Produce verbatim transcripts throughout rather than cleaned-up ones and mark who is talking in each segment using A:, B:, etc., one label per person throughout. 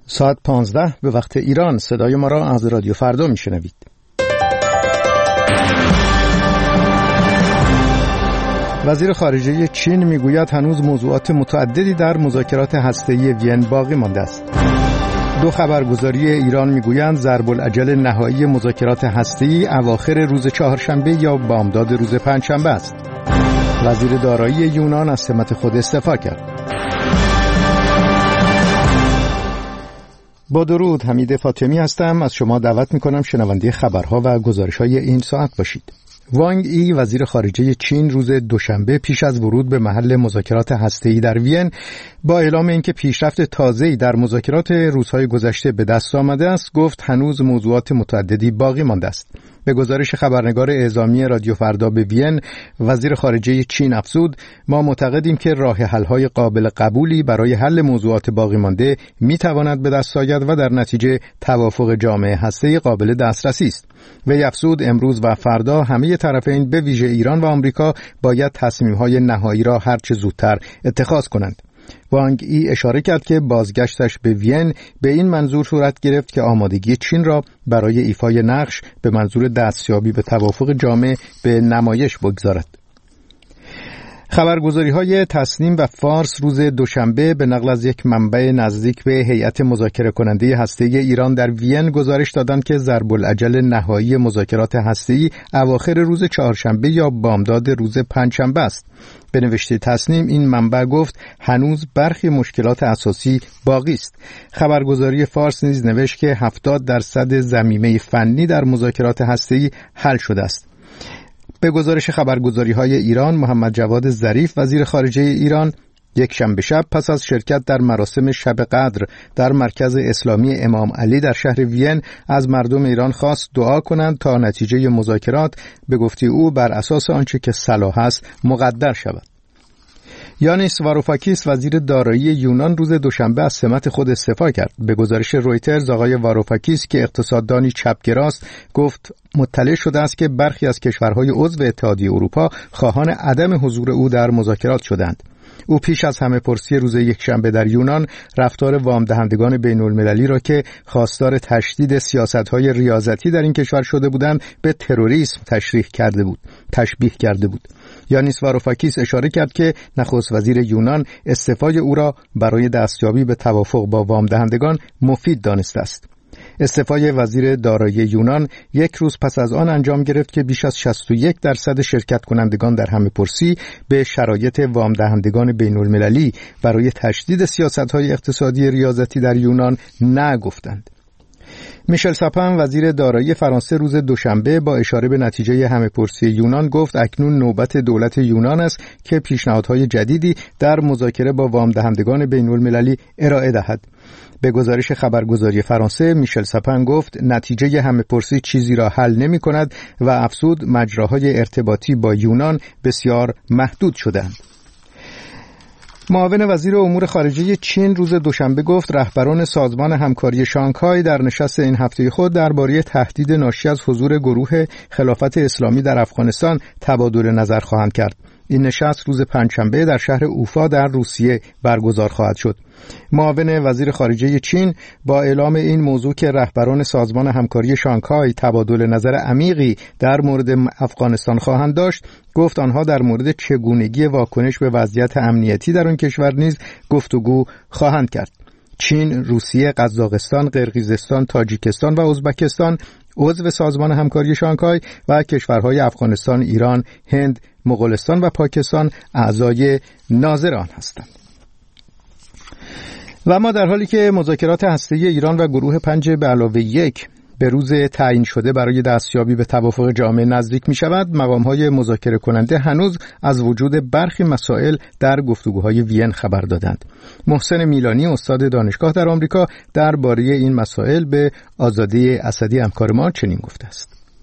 A: ساعت پانزده به وقت ایران. صدای ما را از رادیو فردا میشنوید. وزیر خارجه چین میگوید هنوز موضوعات متعددی در مذاکرات هسته‌ای وین باقی مانده است. دو خبرگزاری ایران میگویند ضرب الاجل نهایی مذاکرات هسته‌ای اواخر روز چهارشنبه یا بامداد روز پنجشنبه است. وزیر دارایی یونان از سمت خود استعفا کرد. با درود، حمید فاطمی هستم. از شما دعوت میکنم شنونده خبرها و گزارش‌های این ساعت باشید. وانگ ای وزیر خارجه چین روز دوشنبه پیش از ورود به محل مذاکرات هسته‌ای در وین با اعلام اینکه پیشرفت تازه‌ای در مذاکرات روزهای گذشته به دست آمده است، گفت هنوز موضوعات متعددی باقی مانده است. به گزارش خبرنگار اعزامی رادیو فردا به وین، وزیر خارجه چین افزود: ما معتقدیم که راه حل‌های قابل قبولی برای حل موضوعات باقی مانده می‌تواند به دست آید و در نتیجه توافق جامع هسته‌ای قابل دسترسی است. وی افزود امروز و فردا همه طرفین به ویژه ایران و آمریکا باید تصمیم‌های نهایی را هر چه زودتر اتخاذ کنند. وانگ ای اشاره کرد که بازگشتش به وین به این منظور صورت گرفت که آمادگی چین را برای ایفای نقش به منظور دستیابی به توافق جامع به نمایش بگذارد. خبرگزاری‌های تسنیم و فارس روز دوشنبه به نقل از یک منبع نزدیک به هیئت مذاکره کننده هسته‌ای ایران در وین گزارش دادند که ضرب الاجل نهایی مذاکرات هسته‌ای اواخر روز چهارشنبه یا بامداد روز پنجشنبه است. به نوشته تسنیم این منبع گفت هنوز برخی مشکلات اساسی باقی است. خبرگزاری فارس نیز نوشت که هفتاد درصد ضمیمه فنی در مذاکرات هسته‌ای حل شده است. به گزارش خبرگزاری‌های ایران، محمد جواد ظریف وزیر خارجه ایران یک شنبه شب پس از شرکت در مراسم شب قدر در مرکز اسلامی امام علی در شهر وین از مردم ایران خواست دعا کنند تا نتیجه مذاکرات به گفته او بر اساس آنچه که صلاح است مقدر شود. یانیس واروفاکیس وزیر دارایی یونان روز دوشنبه از سمت خود استعفا کرد. به گزارش رویترز آقای واروفاکیس که اقتصاددانی چپگراست گفت مطلع شده است که برخی از کشورهای عضو اتحادیه اروپا خواهان عدم حضور او در مذاکرات شدند. او پیش از همه پرسی روز یکشنبه در یونان رفتار وام دهندگان بین المللی را که خواستار تشدید سیاست‌های ریاضتی در این کشور شده بودند به تروریسم تشریح کرده بود تشبیه کرده بود. یانیس واروفاکیس اشاره کرد که نخست وزیر یونان استعفای او را برای دستیابی به توافق با وام دهندگان مفید دانسته است. استعفای وزیر دارایی یونان یک روز پس از آن انجام گرفت که بیش از شصت و یک درصد شرکت کنندگان در همه پرسی به شرایط وام دهندگان بین المللی برای تشدید سیاست‌های اقتصادی ریاضتی در یونان نگفتند. میشل ساپن وزیر دارایی فرانسه روز دوشنبه با اشاره به نتیجه همه پرسی یونان گفت اکنون نوبت دولت یونان است که پیشنهادهای جدیدی در مذاکره با وام دهندگان بین المللی ارائه دهد. به گزارش خبرگزاری فرانسه میشل ساپن گفت نتیجه همه پرسی چیزی را حل نمی کند و افزود مجراهای ارتباطی با یونان بسیار محدود شدند. معاون وزیر امور خارجه چین روز دوشنبه گفت رهبران سازمان همکاری شانگهای در نشست این هفته خود درباره تهدید ناشی از حضور گروه خلافت اسلامی در افغانستان تبادل نظر خواهند کرد. این نشست روز پنجشنبه در شهر اوفا در روسیه برگزار خواهد شد. معاون وزیر خارجه چین با اعلام این موضوع که رهبران سازمان همکاری شانگهای تبادل نظر عمیقی در مورد افغانستان خواهند داشت، گفت آنها در مورد چگونگی واکنش به وضعیت امنیتی در آن کشور نیز گفتگو خواهند کرد. چین، روسیه، قزاقستان، قرقیزستان، تاجیکستان و ازبکستان عضو سازمان همکاری شانگهای و کشورهای افغانستان، ایران، هند، مغولستان و پاکستان اعضای ناظر آن هستند. و اما در حالی که مذاکرات هسته‌ای ایران و گروه پنج به علاوه یک به روز تعیین شده برای دستیابی به توافق جامع نزدیک می شود، مقام‌های مذاکره کننده هنوز از وجود برخی مسائل در گفتگوهای وین خبر دادند. محسن میلانی استاد دانشگاه در آمریکا درباره این مسائل به آزاده اسدی همکار ما چنین گفته است: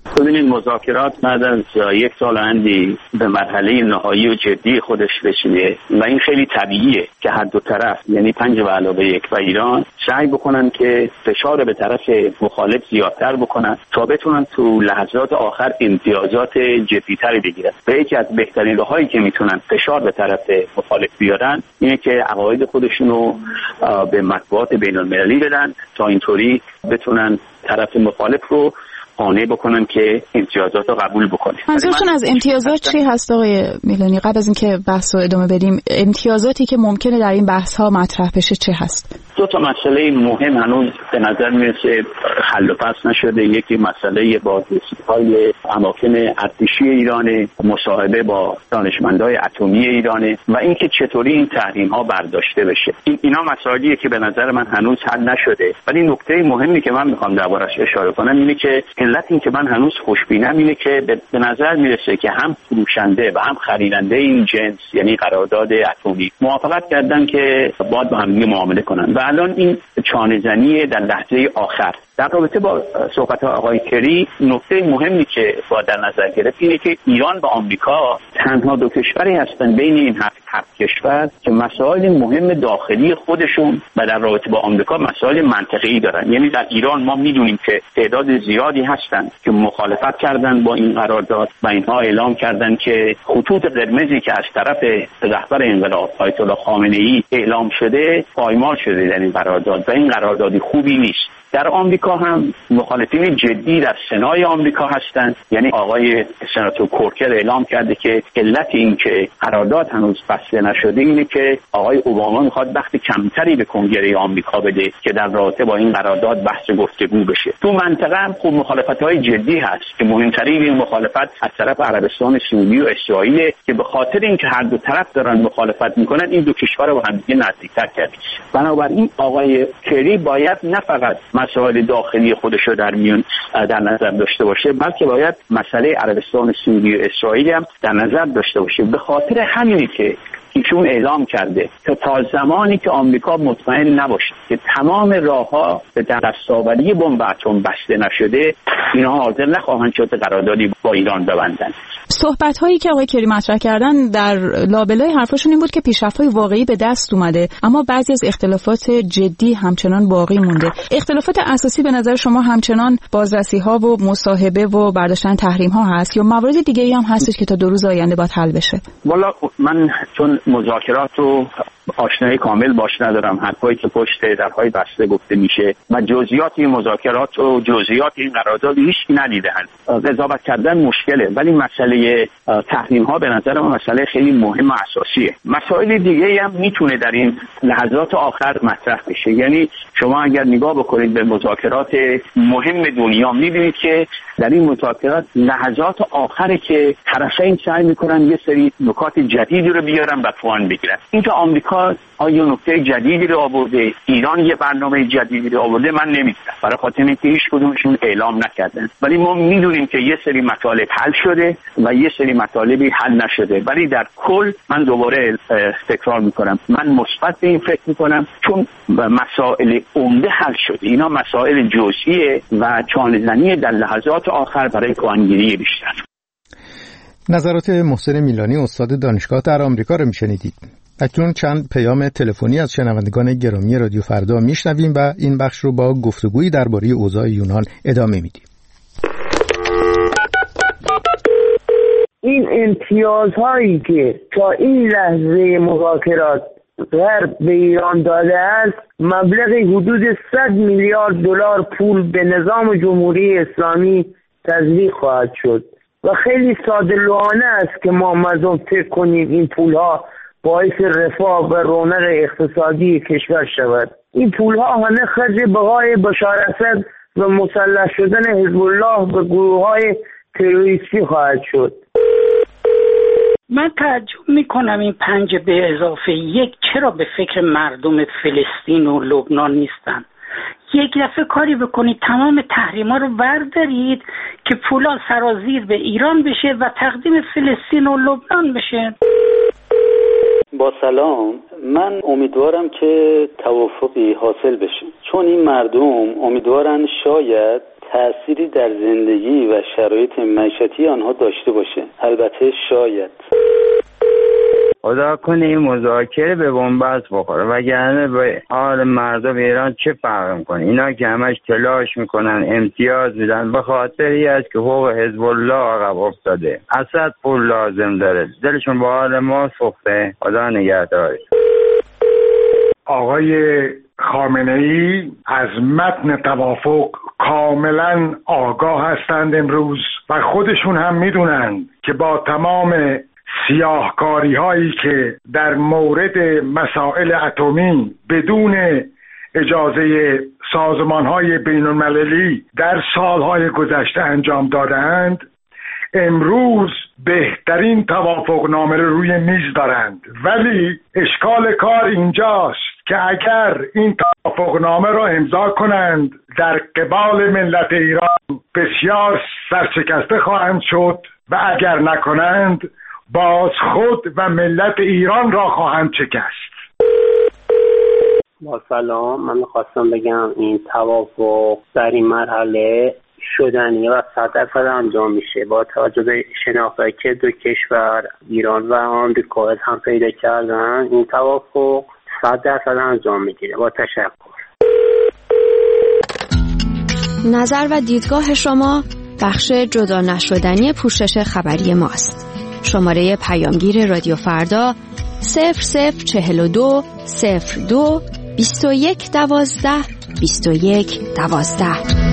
B: ببینید مذاکرات بعد از یک سال اندی به مرحله نهایی و جدی خودش رسیده و این خیلی طبیعیه که هر دو طرف یعنی پنج و علاوه یک و ایران سعی بکنن که فشار به طرف مخالف زیادتر بکنن تا بتونن تو لحظات آخر امتیازات جدی‌تری بگیرن. و یکی از بهترین راهایی که میتونن فشار به طرف مخالف بیارن اینه که عقاید خودشونو به مطبوعات بین‌المللی بدن تا اینطوری بتونن طرف مخالف رو قانع بکنن که امتیازات رو قبول بکنه.
C: منظورتون از امتیازات چی هست آقای میلانی؟ قبل از اینکه بحث رو ادامه بدیم، امتیازاتی که ممکنه در این بحث ها مطرح بشه چه هست؟
B: دو تا مسئله مهم هنوز به نظر میرسه حل و فصل نشده. یکی مسئله بازرسی‌های اماکن ارتشی ایران، مصاحبه با دانشمندای اتمی ایران و اینکه چطوری این تحریم ها برداشته بشه. این اینا مسائلیه که به نظر من هنوز حل نشده. ولی نکته مهمی که من میخوام دربارش اشاره کنم اینه که علت این که من هنوز خوشبینم اینه که به نظر میرسه که هم فروشنده و هم خریدنده این جنس یعنی قرارداد اتمی موافقت کردن که باید با هم معامله کنن و الان این چانه‌زنی در لحظه آخر. در رابطه با صحبت آقای کری نکته مهمی که باید در نظر گرفت اینه که ایران و آمریکا تنها دو کشوری هستن بین این هفت کشور که مسائل مهم داخلی خودشون و در رابطه با آمریکا مسائل منطقه‌ای دارن. یعنی در ایران ما میدونیم که تعداد زیادی هستن که مخالفت کردن با این قرارداد و اینها اعلام کردن که خطوط قرمزی که از طرف رهبر انقلاب آیت الله خامنه‌ای اعلام شده پایمال شده در این قرارداد و این قراردادی خوبی نیست. در آمریکا هم مخالفین جدی در سنای آمریکا هستند. یعنی آقای سناتور کورکر اعلام کرده که علت این که قرارداد هنوز بسته نشده اینه که آقای اوباما میخواد وقت کمتری به کنگره آمریکا بده که در رابطه با این قرارداد بحث گفتگو بشه. تو منطقه هم خوب مخالفت‌های جدی هست که مهمترین این مخالفت از طرف عربستان سعودی و اسرائیل که به خاطر اینکه هر دو طرف دارن مخالفت میکنن این دو کشور رو با هم دیگه نزدیک‌تر کرد. بنابراین آقای کری باید نه فقط مسائل داخلی خودش رو در میون در نظر داشته باشه بلکه باید مسئله عربستان سعودی و اسرائیل هم در نظر داشته باشه. به خاطر همینی که ایشون اعلام کرده که تا زمانی که آمریکا مطمئن نباشه که تمام راهها به دستاوری بمب اتم بسته نشده اینا حاضر نخواهند شد قراردادی با ایران ببندن.
C: صحبت هایی که آقای کری مطرح کردن در لابلای حرفشون این بود که پیشرفت‌های واقعی به دست اومده اما بعضی از اختلافات جدی همچنان باقی مونده. اختلافات اساسی به نظر شما همچنان بازرسی‌ها و مصاحبه و برداشتن تحریم‌ها هست یا موارد دیگه‌ای هم هستش که تا دو روز آینده باید حل بشه؟
B: والا من چون مذاکرات رو آشنایی کامل باش ندارم، حرفایی که پشت درهای بسته گفته میشه و جزئیات این مذاکرات و جزئیات این قرارداد هیچ ندیدن. قضاوت کردن مشکله ولی مسئله تحریم ها به نظر من مسئله خیلی مهم و اساسیه. مسائل دیگه هم میتونه در این لحظات آخر مطرح بشه. یعنی شما اگر نگاه بکنید به مذاکرات مهم دنیا میبینید که در این مذاکرات لحظات آخره که طرفین سعی میکنن یه سری نکات جدیدی رو بیارن و توان بگیرن. اینکه آمریکا آیا نکته جدیدی رو آورده، ایران یه برنامه جدیدی رو آورده، من نمیدونم، برای خاطر اینکه هیچ کدومشون اعلام نکردن. ولی ما میدونیم که یه سری مطالب حل شده و یه سری مطالبی حل نشده. ولی در کل من دوباره تکرار میکنم، من مثبت به این فکر میکنم چون مسائل عمده حل شده. اینا مسائل جزئیه و چانه‌زنی در لحظات آخر برای قانونگیری بیشتر.
A: نظرات محسن میلانی استاد دانشگاه در آمریکا رو میشنیدید. اکنون چند پیام تلفنی از شنوندگان گرامی رادیو فردا میشنویم و این بخش رو با گفتگویی درباره اوضاع یونان ادامه میدیم.
D: این امتیازهایی که تا این لحظه مذاکرات غرب به ایران داده است مبلغی حدود صد میلیارد دلار پول به نظام جمهوری اسلامی تزریق خواهد شد و خیلی ساده لوحانه است که ما مردم فکر کنیم این پولها باعث رفاه و رونق اقتصادی کشور شود. این پولها همه خرج بقای بشار اسد و مسلح شدن حزب الله به گروه‌های تروریستی خواهد شد.
E: من تعجب میکنم این پنج به اضافه یک چرا به فکر مردم فلسطین و لبنان نیستن. یک دفعه کاری بکنید تمام تحریما رو بردارید که پولا سرازیر به ایران بشه و تقدیم فلسطین و لبنان بشه.
F: با سلام، من امیدوارم که توافقی حاصل بشه چون این مردم امیدوارن شاید تأثیری در زندگی و شرایط معیشتی آنها داشته باشه. البته شاید
G: خدا کنه این مذاکره به بنبست بخوره، وگرنه به حال مردم ایران چه فرق میکنه؟ اینا که همش تلاش میکنن امتیاز میدن به خاطری است که حقوق حزب الله عقب افتاده. اسد پول لازم داره، دلشون به حال ما سوخته. خدا نگهدار.
H: آقای خامنه‌ای از متن توافق کاملا آگاه هستند امروز و خودشون هم میدونند که با تمام سیاهکاری هایی که در مورد مسائل اتمی بدون اجازه سازمان های بین المللی در سالهای گذشته انجام دادند، امروز بهترین توافق نامه روی میز دارند. ولی اشکال کار اینجاست که اگر این توافق نامه را امضا کنند در قبال ملت ایران بسیار سرشکسته خواهند شد و اگر نکنند باز خود و ملت ایران را خواهند شکست.
I: با سلام، من میخواستم بگم این توافق در این مرحله شدنیه و صد درصد انجام میشه با توجه به شناختی که دو کشور ایران و آمریکا هم پیدا کردن. این توافق صد درصد انجام میگیره. با تشکر.
J: نظر و دیدگاه شما بخش جدا نشدنی پوشش خبری ماست. شماره پیامگیر رادیو فردا صفر صفر چهل و دو صفر دو بیست و یک دوازده بیست و یک دوازده.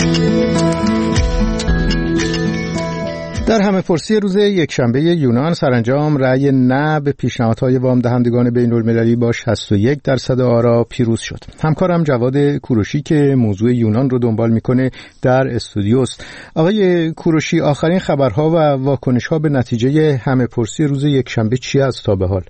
A: در همه پرسی روز یکشنبه یونان سرانجام رأی نه به پیشنهادهای وام دهندگان بین المللی با شصت و یک درصد آرا پیروز شد. همکارم جواد کوروشی که موضوع یونان رو دنبال میکنه در استودیوست. آقای کوروشی، آخرین خبرها و واکنش‌ها به نتیجه همه پرسی روز یکشنبه چی است تا به حال؟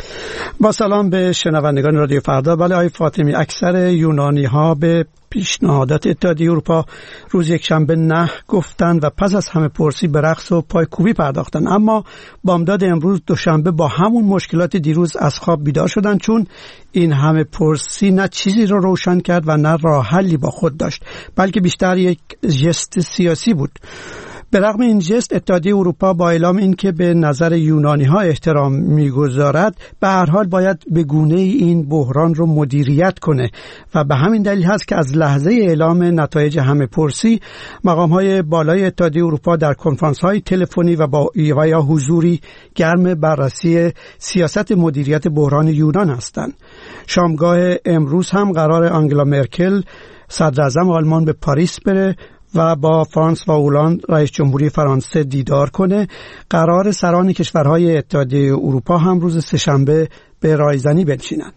K: با سلام به شنوندگان رادیو فردا. بله آقای فاطمی، اکثر یونانی ها به پیشنهادات اتحادیه اروپا روز یکشنبه نه گفتند و پس از همه پرسی به رقص و پایکوبی پرداختند. اما بامداد امروز دوشنبه با همون مشکلات دیروز از خواب بیدار شدند، چون این همه پرسی نه چیزی رو روشن کرد و نه راه حلی با خود داشت، بلکه بیشتر یک ژست سیاسی بود. به رغم این ژست، اتحادیه اروپا با اعلام این که به نظر یونانی ها احترام میگذارد، به هر حال باید به گونه این بحران رو مدیریت کنه و به همین دلیل هست که از لحظه اعلام نتایج همه پرسی مقام های بالای اتحادیه اروپا در کنفرانس های تلفنی و با و یا حضوری گرم بررسی سیاست مدیریت بحران یونان هستند. شامگاه امروز هم قرار آنگلا مرکل صدر اعظم آلمان به پاریس بره و با فرانس و هلند رئیس جمهوری فرانسه دیدار کنه. قرار سران کشورهای اتحادیه اروپا هم روز سه‌شنبه به رایزنی بنشینند.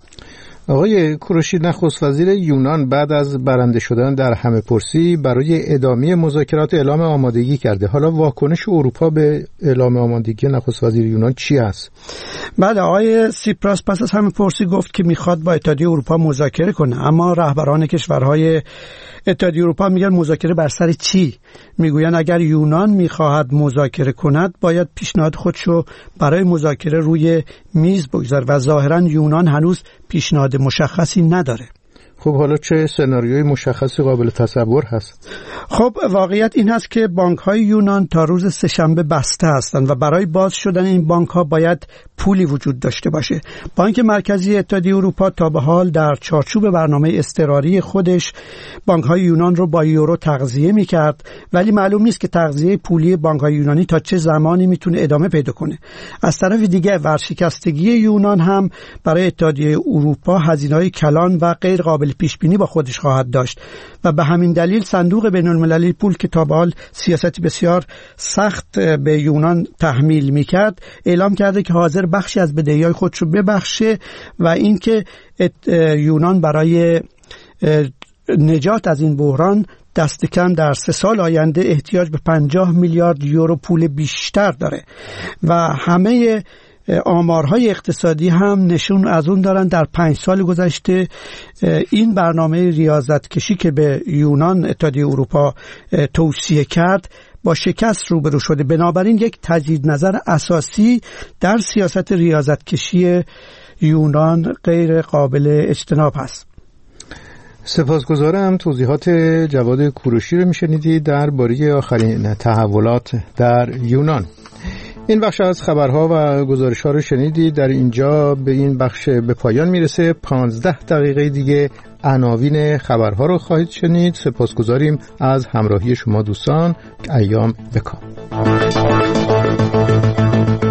A: آقای کوروشی، نخست وزیر یونان بعد از برنده شدن در همه پرسی برای ادامه مذاکرات اعلام آمادگی کرده. حالا واکنش اروپا به اعلام آمادگی نخست وزیر یونان چی است؟
K: بله، آقای سیپراس پس از همه پرسی گفت که میخواد با اتحادیه اروپا مذاکره کنه، اما رهبران کشورهای اتحادیه اروپا میگن مذاکره بر سر چی؟ میگوین اگر یونان میخواهد مذاکره کند باید پیشنهاد خودشو برای مذاکره روی میز بگذاره و ظاهرا یونان هنوز پیشنهاد مشخصی نداره.
A: خب حالا چه سناریوی مشخصی قابل تصور هست؟
K: خب واقعیت این هست که بانک‌های یونان تا روز سه‌شنبه بسته هستند و برای باز شدن این بانک‌ها باید پولی وجود داشته باشه. بانک مرکزی اتحادیه اروپا تا به حال در چارچوب برنامه اضطراری خودش بانک‌های یونان رو با یورو تغذیه می‌کرد، ولی معلوم نیست که تغذیه پولی بانک‌های یونانی تا چه زمانی میتونه ادامه پیدا کنه. از طرف دیگه ورشکستگی یونان هم برای اتحادیه اروپا هزینه‌های کلان و غیر قابل پیش بینی با خودش خواهد داشت و به همین دلیل صندوق بین المللی پول که تا به حال سیاست بسیار سخت به یونان تحمیل میکرد اعلام کرده که حاضر بخشی از بدهی‌های خودش رو ببخشه و اینکه یونان برای نجات از این بحران دست کم در سه سال آینده احتیاج به پنجاه میلیارد یورو پول بیشتر داره و همه آمارهای اقتصادی هم نشون از اون دارن در پنج سال گذشته این برنامه ریاضت کشی که به یونان اتحادیه اروپا توصیه کرد با شکست روبرو شده. بنابراین یک تجدید نظر اساسی در سیاست ریاضت کشی یونان غیر قابل اجتناب هست.
A: سپاسگزارم. توضیحات جواد کوروشی رو میشنیدید درباره آخرین تحولات در یونان. این بخش از خبرها و گزارش‌ها رو شنیدید. در اینجا به این بخش به پایان میرسه. پانزده دقیقه دیگه عناوین خبرها رو خواهید شنید. سپاسگزاریم از همراهی شما دوستان. ایام بکام.